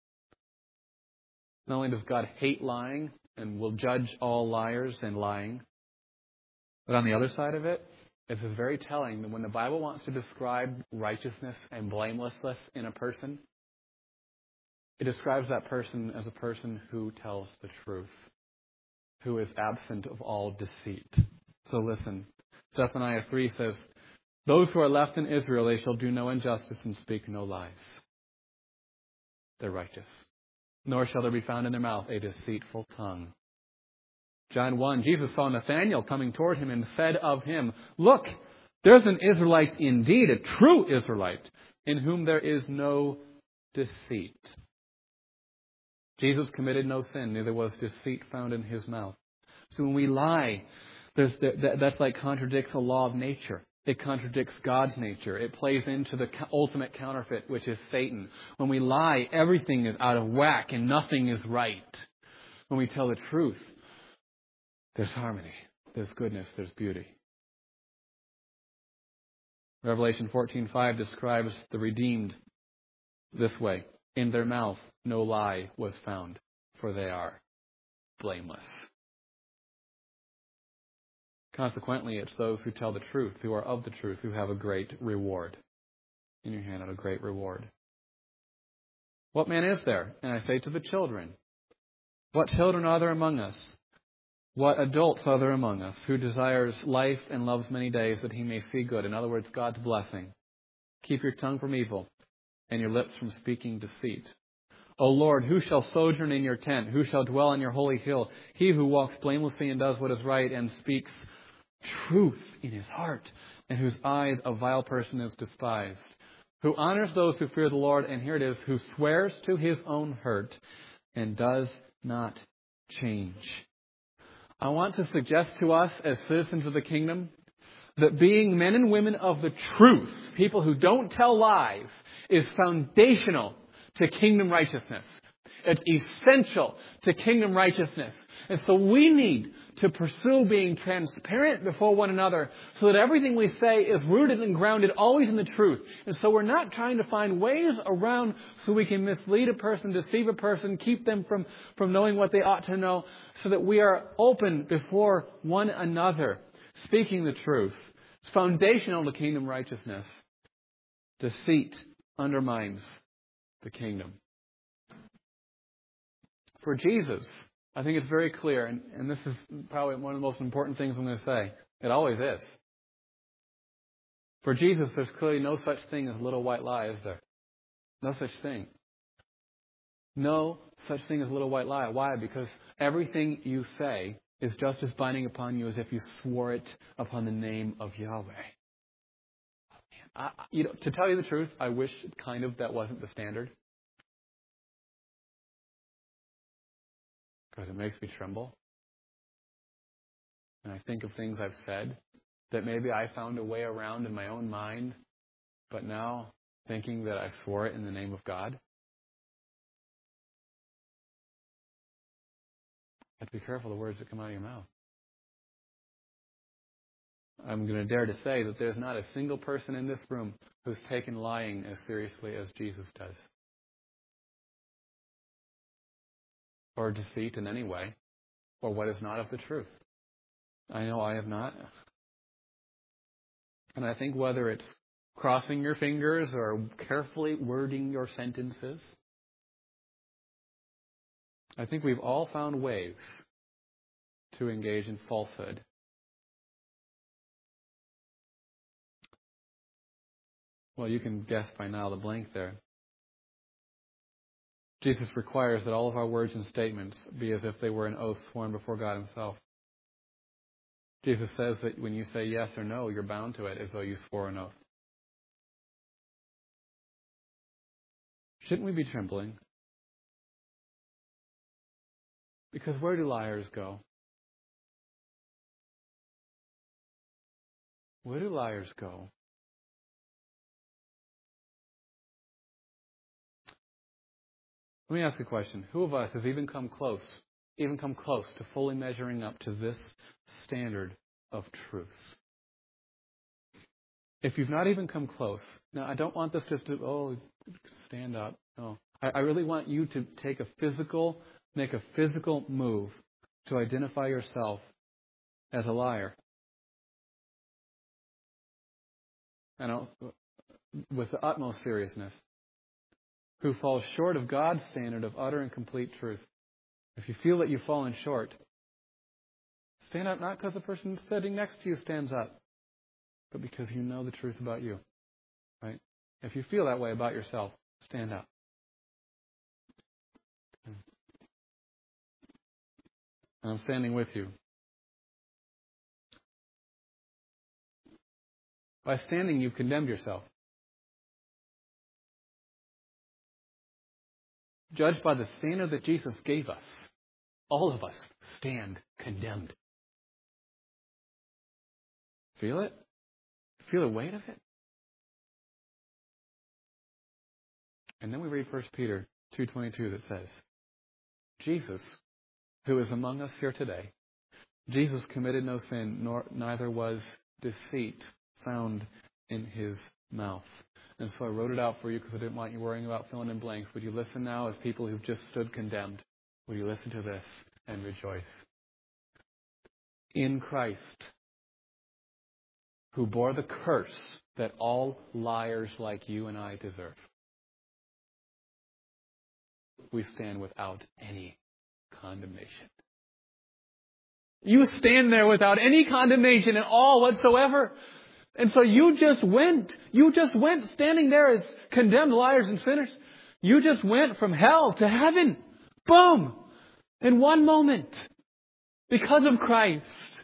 Not only does God hate lying and will judge all liars and lying, but on the other side of it, it is very telling that when the Bible wants to describe righteousness and blamelessness in a person, it describes that person as a person who tells the truth, who is absent of all deceit. So listen, Zephaniah three says, those who are left in Israel, they shall do no injustice and speak no lies. They're righteous. Nor shall there be found in their mouth a deceitful tongue. John one, Jesus saw Nathanael coming toward him and said of him, look, there's an Israelite indeed, a true Israelite, in whom there is no deceit. Jesus committed no sin, neither was deceit found in his mouth. So when we lie, there's that, that's like contradicts a law of nature. It contradicts God's nature. It plays into the ultimate counterfeit, which is Satan. When we lie, everything is out of whack and nothing is right. When we tell the truth, there's harmony, there's goodness, there's beauty. Revelation fourteen five describes the redeemed this way. In their mouth no lie was found, for they are blameless. Consequently, it's those who tell the truth, who are of the truth, who have a great reward. In your hand, a great reward. What man is there? And I say to the children, what children are there among us? What adults are there among us who desires life and loves many days that he may see good? In other words, God's blessing. Keep your tongue from evil and your lips from speaking deceit. O Lord, who shall sojourn in your tent? Who shall dwell on your holy hill? He who walks blamelessly and does what is right and speaks truth in his heart, and whose eyes a vile person is despised, who honors those who fear the Lord, and here it is, who swears to his own hurt and does not change. I want to suggest to us as citizens of the kingdom that being men and women of the truth, people who don't tell lies, is foundational to kingdom righteousness. It's essential to kingdom righteousness. And so we need to pursue being transparent before one another so that everything we say is rooted and grounded always in the truth. And so we're not trying to find ways around so we can mislead a person, deceive a person, keep them from, from knowing what they ought to know, so that we are open before one another, speaking the truth. It's foundational to kingdom righteousness. Deceit undermines the kingdom. For Jesus, I think it's very clear, and, and this is probably one of the most important things I'm going to say. It always is. For Jesus, there's clearly no such thing as little white lie, is there? No such thing. No such thing as little white lie. Why? Because everything you say is just as binding upon you as if you swore it upon the name of Yahweh. I, you know, to tell you the truth, I wish kind of that wasn't the standard. Because it makes me tremble. And I think of things I've said that maybe I found a way around in my own mind, but now thinking that I swore it in the name of God. You have to be careful of the words that come out of your mouth. I'm going to dare to say that there's not a single person in this room who's taken lying as seriously as Jesus does. Or deceit in any way, or what is not of the truth. I know I have not. And I think whether it's crossing your fingers or carefully wording your sentences, I think we've all found ways to engage in falsehood. Well, you can guess by now the blank there. Jesus requires that all of our words and statements be as if they were an oath sworn before God Himself. Jesus says that when you say yes or no, you're bound to it as though you swore an oath. Shouldn't we be trembling? Because where do liars go? Where do liars go? Let me ask a question. Who of us has even come close, even come close to fully measuring up to this standard of truth? If you've not even come close, now I don't want this just to, oh, stand up. No. I, I really want you to take a physical, make a physical move to identify yourself as a liar. And with the utmost seriousness, who falls short of God's standard of utter and complete truth. If you feel that you've fallen short, stand up not because the person sitting next to you stands up, but because you know the truth about you. Right? If you feel that way about yourself, stand up. And I'm standing with you. By standing, you've condemned yourself. Judged by the standard that Jesus gave us, all of us stand condemned. Feel it? Feel the weight of it? And then we read First Peter two twenty-two that says, Jesus, who is among us here today, Jesus committed no sin, nor neither was deceit found in His mouth. And so I wrote it out for you because I didn't want you worrying about filling in blanks. Would you listen now as people who've just stood condemned? Would you listen to this and rejoice? In Christ, who bore the curse that all liars like you and I deserve, we stand without any condemnation. You stand there without any condemnation at all whatsoever. And so you just went, you just went standing there as condemned liars and sinners. You just went from hell to heaven. Boom! In one moment. Because of Christ.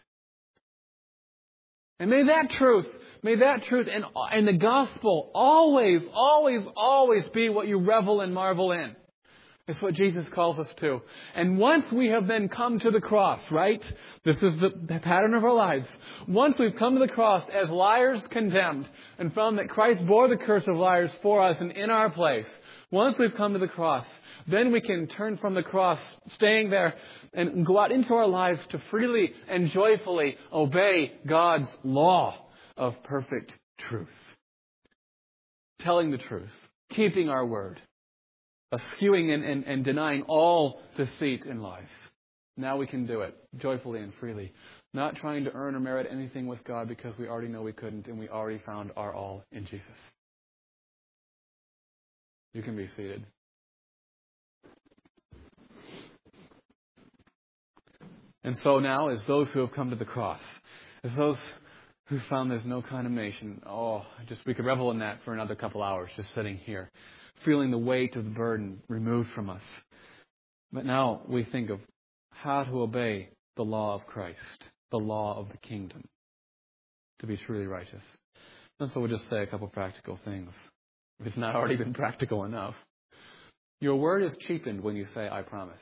And may that truth, may that truth and, and the gospel always, always, always be what you revel and marvel in. It's what Jesus calls us to. And once we have then come to the cross, right? This is the, the pattern of our lives. Once we've come to the cross as liars condemned and found that Christ bore the curse of liars for us and in our place. Once we've come to the cross, then we can turn from the cross, staying there, and go out into our lives to freely and joyfully obey God's law of perfect truth. Telling the truth. Keeping our word. Eschewing and, and, and denying all deceit and lies. Now we can do it joyfully and freely. Not trying to earn or merit anything with God because we already know we couldn't and we already found our all in Jesus. You can be seated. And so now, as those who have come to the cross, as those who found there's no condemnation, oh, just we could revel in that for another couple hours just sitting here. Feeling the weight of the burden removed from us. But now we think of how to obey the law of Christ, the law of the kingdom, to be truly righteous. And so we'll just say a couple practical things, if it's not already been practical enough. Your word is cheapened when you say, I promise.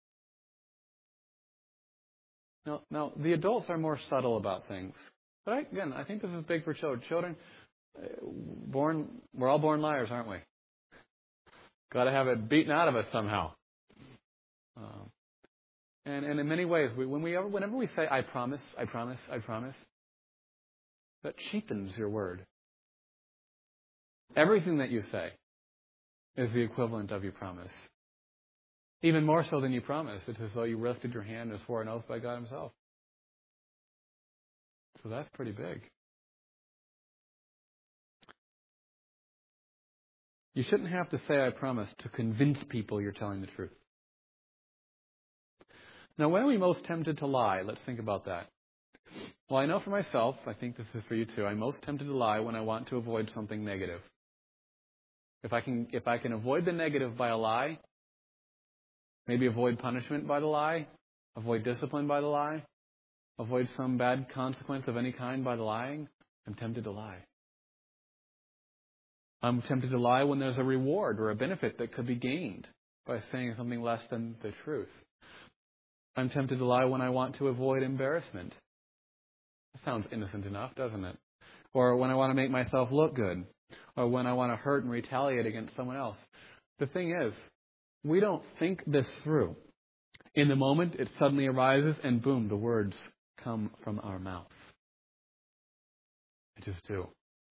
Now, now the adults are more subtle about things. But I, again, I think this is big for children. Children, born, we're all born liars, aren't we? Got to have it beaten out of us somehow. Um, and, and in many ways, we, when we ever, whenever we say, I promise, I promise, I promise, that cheapens your word. Everything that you say is the equivalent of your promise. Even more so than you promised. It's as though you lifted your hand and swore an oath by God Himself. So that's pretty big. You shouldn't have to say, I promise, to convince people you're telling the truth. Now, when are we most tempted to lie? Let's think about that. Well, I know for myself, I think this is for you too, I'm most tempted to lie when I want to avoid something negative. If I can, if I can avoid the negative by a lie, Maybe avoid punishment by the lie. Avoid discipline by the lie. Avoid some bad consequence of any kind by the lying. I'm tempted to lie. I'm tempted to lie when there's a reward or a benefit that could be gained by saying something less than the truth. I'm tempted to lie when I want to avoid embarrassment. That sounds innocent enough, doesn't it? Or when I want to make myself look good. Or when I want to hurt and retaliate against someone else. The thing is, we don't think this through. In the moment, it suddenly arises and boom, the words come from our mouth. They just do.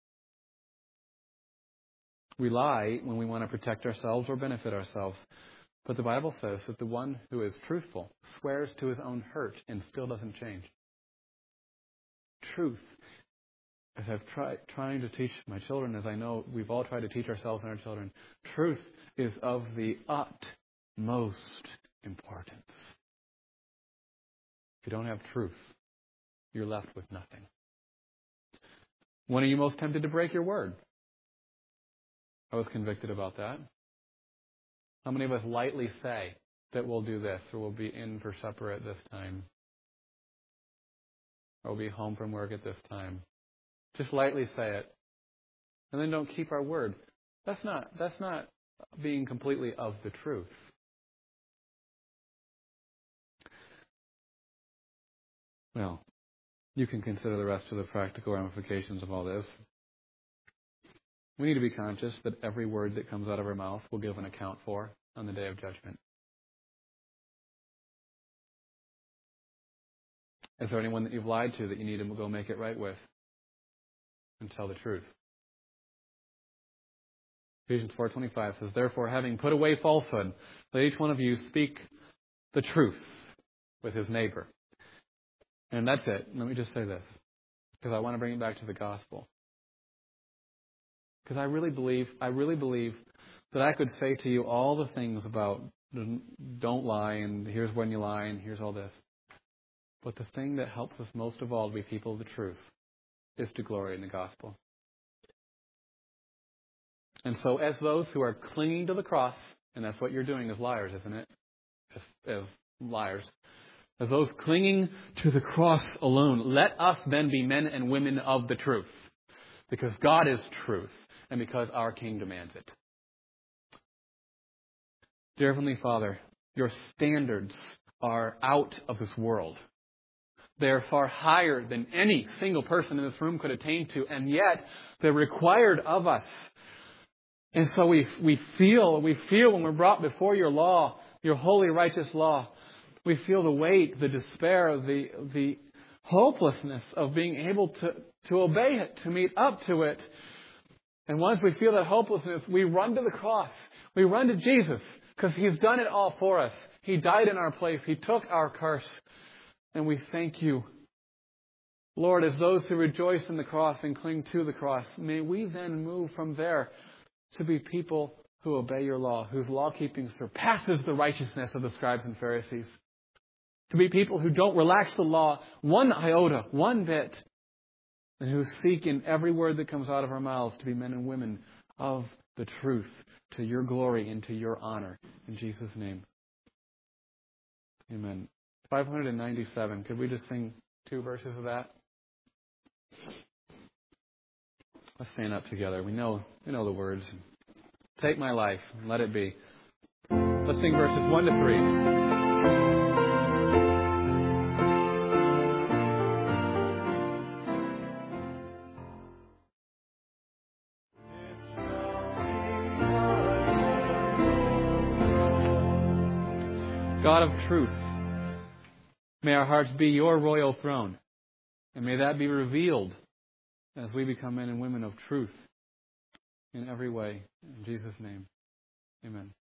We lie when we want to protect ourselves or benefit ourselves. But the Bible says that the one who is truthful swears to his own hurt and still doesn't change. Truth, as I've tried trying to teach my children, as I know we've all tried to teach ourselves and our children, truth is of the utmost importance. If you don't have truth, you're left with nothing. When are you most tempted to break your word? I was convicted about that. How many of us lightly say that we'll do this, or we'll be in for supper at this time, or we'll be home from work at this time? Just lightly say it, and then don't keep our word. That's not, that's not being completely of the truth. Well, you can consider the rest of the practical ramifications of all this. We need to be conscious that every word that comes out of our mouth will give an account for on the day of judgment. Is there anyone that you've lied to that you need to go make it right with and tell the truth? Ephesians four twenty-five says, "Therefore, having put away falsehood, let each one of you speak the truth with his neighbor." And that's it. Let me just say this, because I want to bring it back to the gospel. Because I really believe, I really believe that I could say to you all the things about don't lie, and here's when you lie, and here's all this. But the thing that helps us most of all to be people of the truth is to glory in the gospel. And so as those who are clinging to the cross, and that's what you're doing as liars, isn't it? As, as liars. As those clinging to the cross alone, let us then be men and women of the truth. Because God is truth, and because our King demands it. Dear Heavenly Father, your standards are out of this world. They are far higher than any single person in this room could attain to, and yet they're required of us. And so we we feel we feel when we're brought before your law, your holy, righteous law, we feel the weight, the despair, the the hopelessness of being able to, to obey it, to meet up to it. And once we feel that hopelessness, we run to the cross. We run to Jesus because He's done it all for us. He died in our place. He took our curse. And we thank you. Lord, as those who rejoice in the cross and cling to the cross, may we then move from there to be people who obey your law, whose law-keeping surpasses the righteousness of the scribes and Pharisees. To be people who don't relax the law one iota, one bit, and who seek in every word that comes out of our mouths to be men and women of the truth, to your glory and to your honor. In Jesus' name. Amen. five hundred ninety-seven. Could we just sing two verses of that? Let's stand up together. We know, we know the words. Take my life and let it be. Let's sing verses one to three. God of truth, may our hearts be your royal throne, and may that be revealed as we become men and women of truth in every way. In Jesus' name, amen.